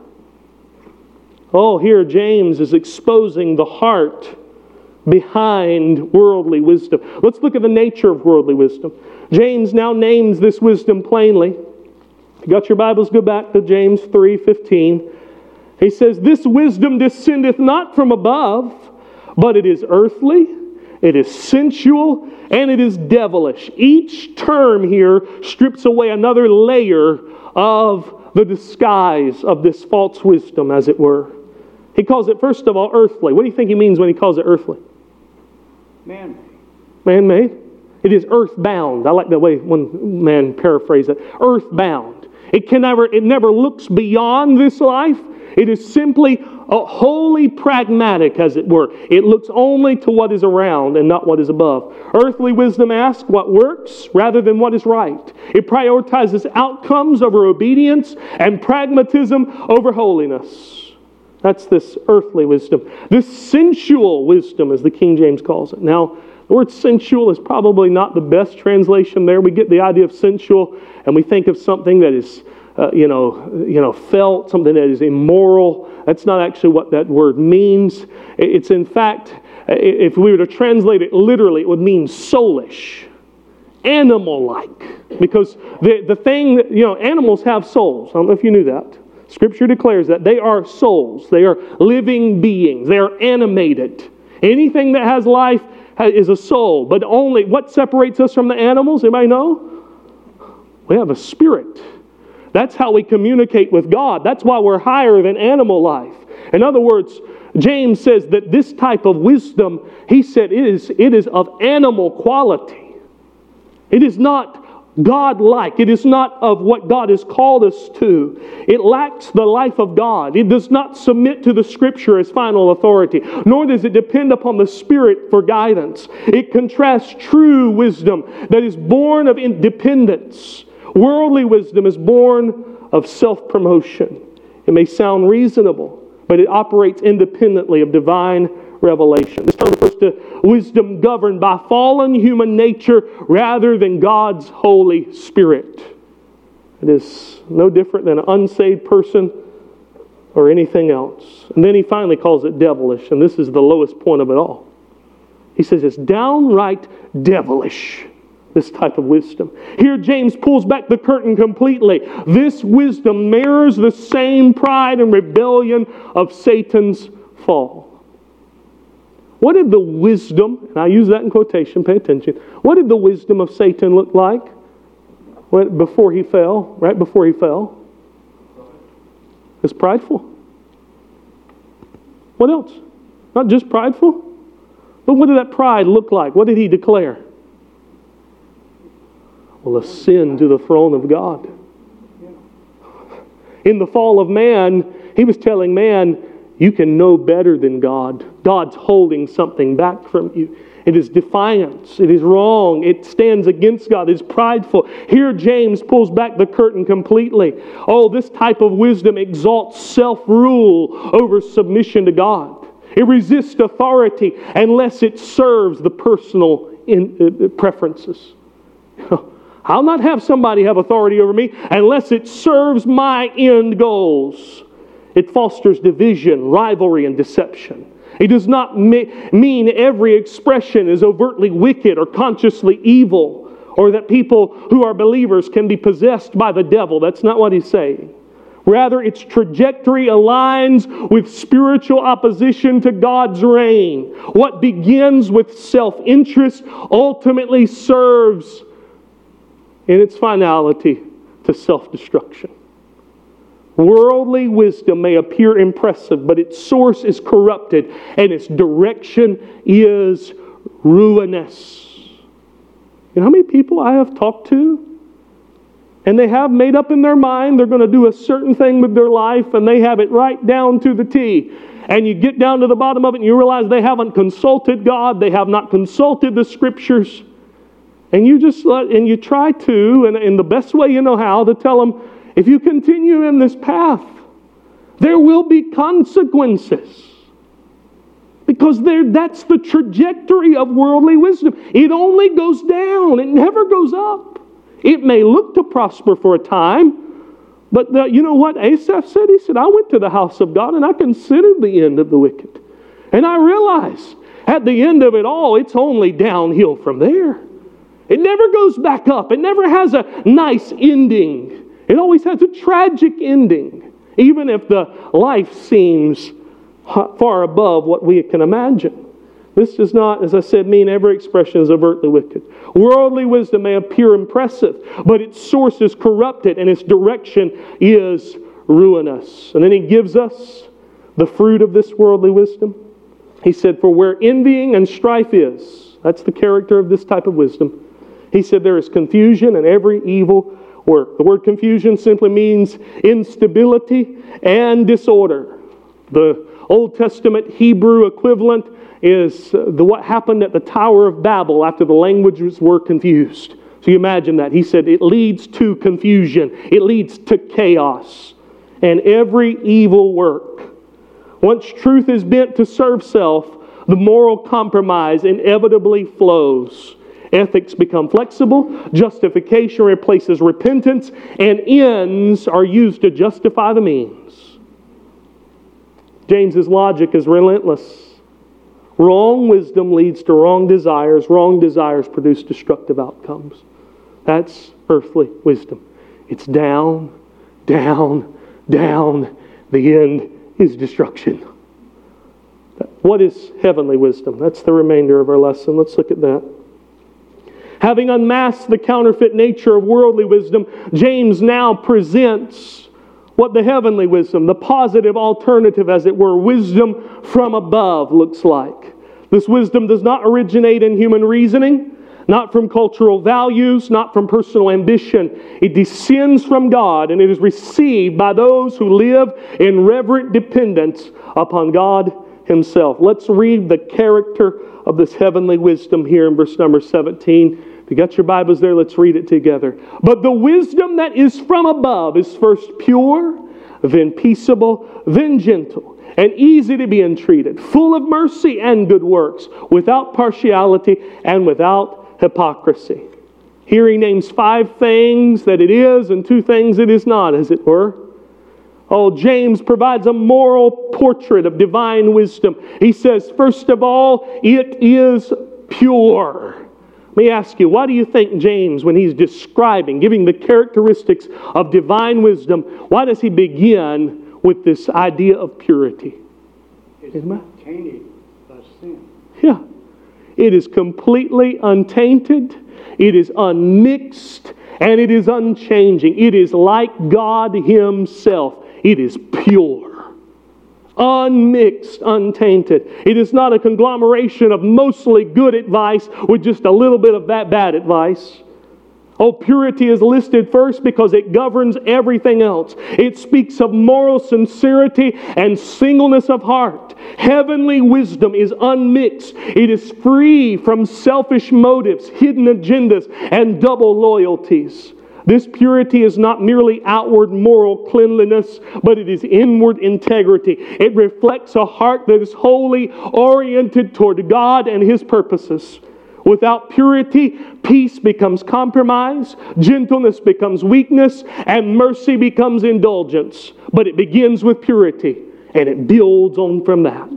Oh, here James is exposing the heart behind worldly wisdom. Let's look at the nature of worldly wisdom. James now names this wisdom plainly. If you got your Bibles, go back to James three fifteen. He says, this wisdom descendeth not from above, but it is earthly, it is sensual, and it is devilish. Each term here strips away another layer of the disguise of this false wisdom, as it were. He calls it, first of all, earthly. What do you think he means when he calls it earthly? Man-made. Man-made? It is earthbound. I like the way one man paraphrased it. Earthbound. It can never, it never looks beyond this life. It is simply a wholly pragmatic, as it were. It looks only to what is around and not what is above. Earthly wisdom asks what works rather than what is right. It prioritizes outcomes over obedience and pragmatism over holiness. That's this earthly wisdom. This sensual wisdom, as the King James calls it. Now, the word sensual is probably not the best translation there. We get the idea of sensual and we think of something that is Uh, you know, you know, felt, something that is immoral. That's not actually what that word means. It's in fact, if we were to translate it literally, it would mean soulish, animal-like. Because the, the thing, that, you know, animals have souls. I don't know if you knew that. Scripture declares that they are souls. They are living beings. They are animated. Anything that has life is a soul. But only, what separates us from the animals? Anybody know? We have a spirit. That's how we communicate with God. That's why we're higher than animal life. In other words, James says that this type of wisdom, he said, it is, it is of animal quality. It is not God-like. It is not of what God has called us to. It lacks the life of God. It does not submit to the Scripture as final authority, nor does it depend upon the Spirit for guidance. It contrasts true wisdom that is born of independence. Worldly wisdom is born of self-promotion. It may sound reasonable, but it operates independently of divine revelation. This term refers to wisdom governed by fallen human nature rather than God's Holy Spirit. It is no different than an unsaved person or anything else. And then he finally calls it devilish, and this is the lowest point of it all. He says it's downright devilish, this type of wisdom. Here James pulls back the curtain completely. This wisdom mirrors the same pride and rebellion of Satan's fall. What did the wisdom, and I use that in quotation, pay attention. What did the wisdom of Satan look like before he fell, right before he fell? It was prideful. What else? Not just prideful. But what did that pride look like? What did he declare? Well, ascend to the throne of God. In the fall of man, he was telling man, you can know better than God. God's holding something back from you. It is defiance. It is wrong. It stands against God. It's prideful. Here James pulls back the curtain completely. Oh, this type of wisdom exalts self-rule over submission to God. It resists authority unless it serves the personal in, uh, preferences. I'll not have somebody have authority over me unless it serves my end goals. It fosters division, rivalry, and deception. It does not me- mean every expression is overtly wicked or consciously evil, or that people who are believers can be possessed by the devil. That's not what he's saying. Rather, its trajectory aligns with spiritual opposition to God's reign. What begins with self-interest ultimately serves, in its finality, to self-destruction. Worldly wisdom may appear impressive, but its source is corrupted and its direction is ruinous. You know how many people I have talked to? And they have made up in their mind they're going to do a certain thing with their life, and they have it right down to the T. And you get down to the bottom of it and you realize they haven't consulted God, they have not consulted the Scriptures. And you just let, and you try to, and in the best way you know how, to tell them, if you continue in this path, there will be consequences. Because there, that's the trajectory of worldly wisdom. It only goes down. It never goes up. It may look to prosper for a time, but the, you know what Asaph said? He said, I went to the house of God and I considered the end of the wicked. And I realized at the end of it all, it's only downhill from there. It never goes back up. It never has a nice ending. It always has a tragic ending, even if the life seems far above what we can imagine. This does not, as I said, mean every expression is overtly wicked. Worldly wisdom may appear impressive, but its source is corrupted and its direction is ruinous. And then he gives us the fruit of this worldly wisdom. He said, for where envying and strife is, that's the character of this type of wisdom. He said there is confusion and every evil work. The word confusion simply means instability and disorder. The Old Testament Hebrew equivalent is the what happened at the Tower of Babel after the languages were confused. So you imagine that. He said it leads to confusion. It leads to chaos and every evil work. Once truth is bent to serve self, the moral compromise inevitably flows. Ethics become flexible, justification replaces repentance, and ends are used to justify the means. James's logic is relentless. Wrong wisdom leads to wrong desires. Wrong desires produce destructive outcomes. That's earthly wisdom. It's down, down, down. The end is destruction. What is heavenly wisdom? That's the remainder of our lesson. Let's look at that. Having unmasked the counterfeit nature of worldly wisdom, James now presents what the heavenly wisdom, the positive alternative, as it were, wisdom from above looks like. This wisdom does not originate in human reasoning, not from cultural values, not from personal ambition. It descends from God, and it is received by those who live in reverent dependence upon God Himself. Let's read the character of this heavenly wisdom here in verse number seventeen. If you got your Bibles there, let's read it together. But the wisdom that is from above is first pure, then peaceable, then gentle, and easy to be entreated, full of mercy and good works, without partiality and without hypocrisy. Here he names five things that it is and two things it is not, as it were. Oh, James provides a moral portrait of divine wisdom. He says, first of all, it is pure. Let me ask you, why do you think James, when he's describing, giving the characteristics of divine wisdom, why does he begin with this idea of purity? It's not tainted by sin. Yeah. It is completely untainted. It is unmixed. And it is unchanging. It is like God Himself. It is pure, unmixed, untainted. It is not a conglomeration of mostly good advice with just a little bit of that bad advice. Oh, purity is listed first because it governs everything else. It speaks of moral sincerity and singleness of heart. Heavenly wisdom is unmixed. It is free from selfish motives, hidden agendas, and double loyalties. This purity is not merely outward moral cleanliness, but it is inward integrity. It reflects a heart that is wholly oriented toward God and His purposes. Without purity, peace becomes compromise, gentleness becomes weakness, and mercy becomes indulgence. But it begins with purity, and it builds on from that.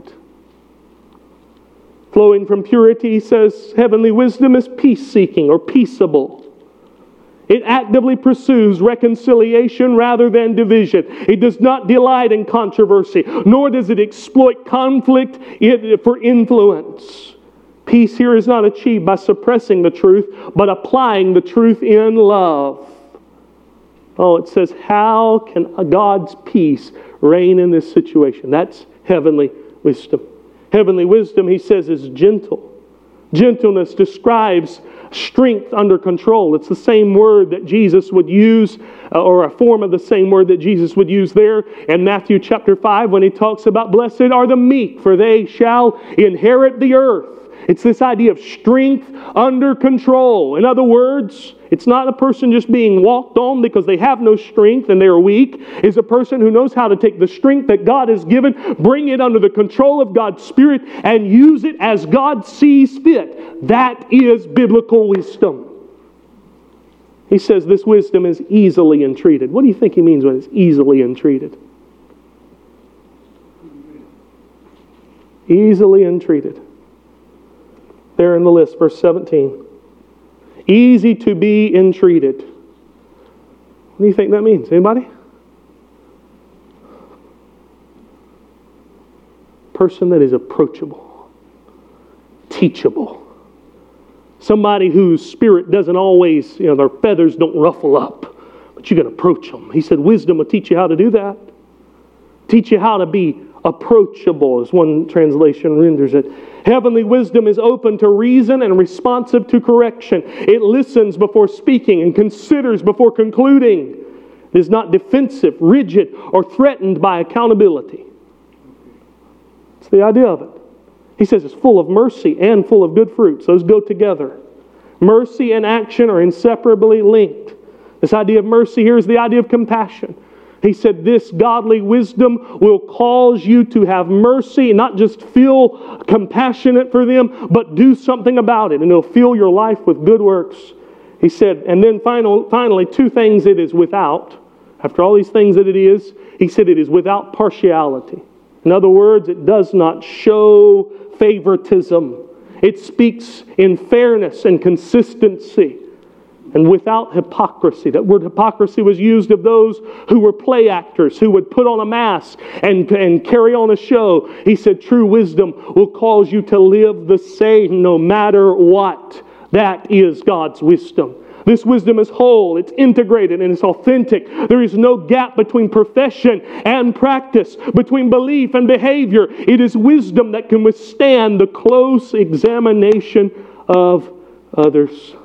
Flowing from purity, he says, heavenly wisdom is peace-seeking or peaceable. It actively pursues reconciliation rather than division. It does not delight in controversy, nor does it exploit conflict for influence. Peace here is not achieved by suppressing the truth, but applying the truth in love. Oh, it says, how can God's peace reign in this situation? That's heavenly wisdom. Heavenly wisdom, he says, is gentle. Gentleness describes strength under control. It's the same word that Jesus would use, uh, or a form of the same word that Jesus would use there in Matthew chapter five when he talks about blessed are the meek, for they shall inherit the earth. It's this idea of strength under control. In other words, it's not a person just being walked on because they have no strength and they are weak. It's a person who knows how to take the strength that God has given, bring it under the control of God's Spirit, and use it as God sees fit. That is biblical wisdom. He says this wisdom is easily entreated. What do you think he means when it's easily entreated? Easily entreated. There in the list, verse seventeen. Easy to be entreated. What do you think that means? Anybody? Person that is approachable, teachable. Somebody whose spirit doesn't always, you know, their feathers don't ruffle up, but you can approach them. He said wisdom will teach you how to do that. Teach you how to be approachable, as one translation renders it. Heavenly wisdom is open to reason and responsive to correction. It listens before speaking and considers before concluding. It is not defensive, rigid, or threatened by accountability. It's the idea of it. He says it's full of mercy and full of good fruits. Those go together. Mercy and action are inseparably linked. This idea of mercy here is the idea of compassion. He said this godly wisdom will cause you to have mercy, not just feel compassionate for them, but do something about it, and it'll fill your life with good works. He said, and then final, finally, two things it is without. After all these things that it is, he said it is without partiality. In other words, it does not show favoritism. It speaks in fairness and consistency. And without hypocrisy. That word hypocrisy was used of those who were play actors, who would put on a mask and, and carry on a show. He said true wisdom will cause you to live the same no matter what. That is God's wisdom. This wisdom is whole, it's integrated, and it's authentic. There is no gap between profession and practice, between belief and behavior. It is wisdom that can withstand the close examination of others.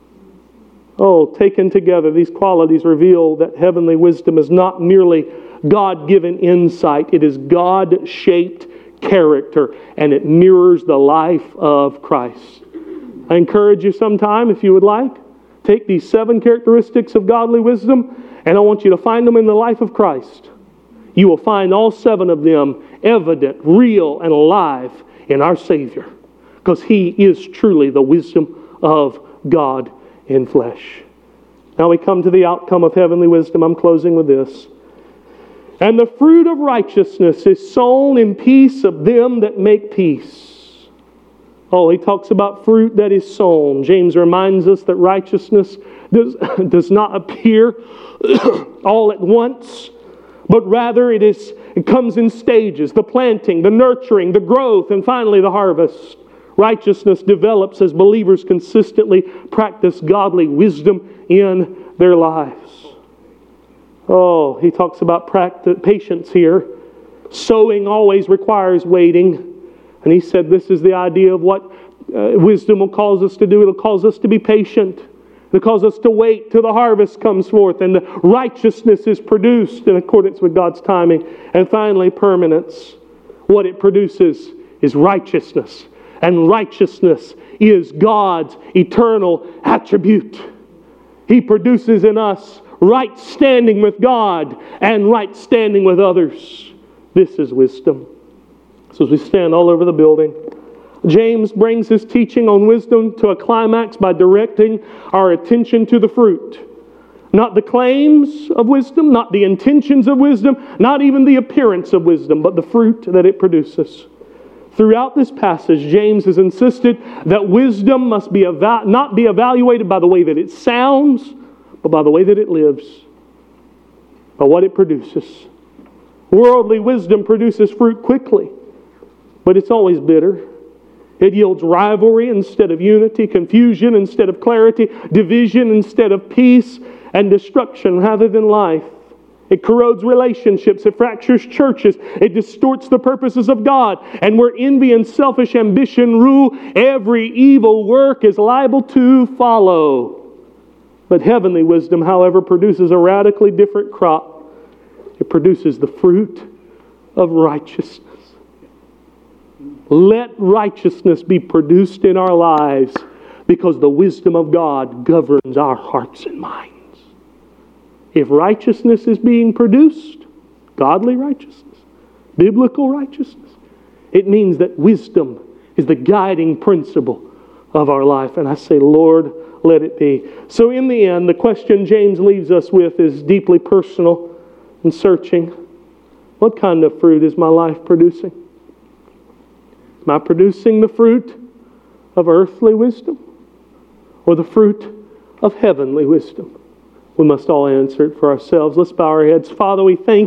Oh, taken together, these qualities reveal that heavenly wisdom is not merely God-given insight. It is God-shaped character, and it mirrors the life of Christ. I encourage you sometime, if you would like, take these seven characteristics of godly wisdom, and I want you to find them in the life of Christ. You will find all seven of them evident, real, and alive in our Savior, because He is truly the wisdom of God in flesh. Now we come to the outcome of heavenly wisdom. I'm closing with this. And the fruit of righteousness is sown in peace of them that make peace. Oh, he talks about fruit that is sown. James reminds us that righteousness does, does not appear all at once, but rather it is it comes in stages: the planting, the nurturing, the growth, and finally the harvest. Righteousness develops as believers consistently practice godly wisdom in their lives. Oh, he talks about practice, patience here. Sowing always requires waiting. And he said this is the idea of what uh, wisdom will cause us to do. It'll cause us to be patient. It'll cause us to wait till the harvest comes forth and the righteousness is produced in accordance with God's timing. And finally, permanence. What it produces is righteousness. And righteousness is God's eternal attribute. He produces in us right standing with God and right standing with others. This is wisdom. So as we stand all over the building, James brings his teaching on wisdom to a climax by directing our attention to the fruit. Not the claims of wisdom, not the intentions of wisdom, not even the appearance of wisdom, but the fruit that it produces. Throughout this passage, James has insisted that wisdom must be eva- not be evaluated by the way that it sounds, but by the way that it lives, by what it produces. Worldly wisdom produces fruit quickly, but it's always bitter. It yields rivalry instead of unity, confusion instead of clarity, division instead of peace, and destruction rather than life. It corrodes relationships. It fractures churches. It distorts the purposes of God. And where envy and selfish ambition rule, every evil work is liable to follow. But heavenly wisdom, however, produces a radically different crop. It produces the fruit of righteousness. Let righteousness be produced in our lives because the wisdom of God governs our hearts and minds. If righteousness is being produced, godly righteousness, biblical righteousness, it means that wisdom is the guiding principle of our life. And I say, Lord, let it be. So in the end, the question James leaves us with is deeply personal and searching. What kind of fruit is my life producing? Am I producing the fruit of earthly wisdom or the fruit of heavenly wisdom? We must all answer it for ourselves. Let's bow our heads. Father, we thank